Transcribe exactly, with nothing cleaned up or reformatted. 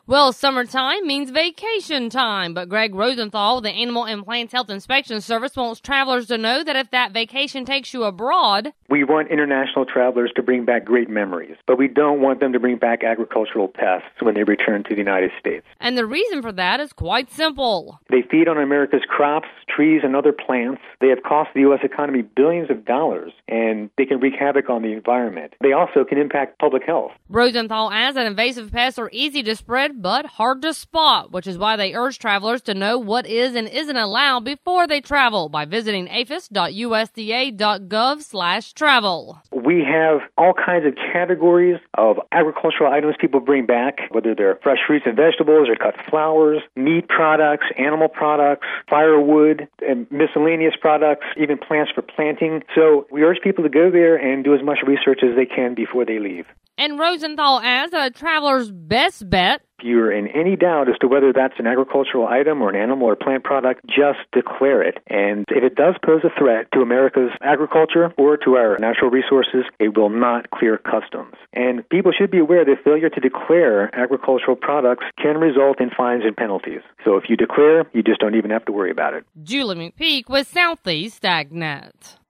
Well, summertime means vacation time, but Greg Rosenthal, the Animal and Plant Health Inspection Service, wants travelers to know that if that vacation takes you abroad, we want international travelers to bring back great memories, but we don't want them to bring back agricultural pests when they return to the United States. And the reason for that is quite simple. They feed on America's crops, trees, and other plants. They have cost the U S economy billions of dollars, and they can wreak havoc on the environment. They also can impact public health. Rosenthal adds that invasive pests are easy to spread, but hard to spot, which is why they urge travelers to know what is and isn't allowed before they travel by visiting aphis dot U S D A dot gov slash travel. We have all kinds of categories of agricultural items people bring back, whether they're fresh fruits and vegetables or cut flowers, meat products, animal products, firewood, and miscellaneous products, even plants for planting. So we urge people to go there and do as much research as they can before they leave. And Rosenthal adds that a traveler's best bet, if you're in any doubt as to whether that's an agricultural item or an animal or plant product, just declare it. And if it does pose a threat to America's agriculture or to our natural resources, it will not clear customs. And people should be aware that failure to declare agricultural products can result in fines and penalties. So if you declare, you just don't even have to worry about it. Julie McPeak with Southeast AgNet.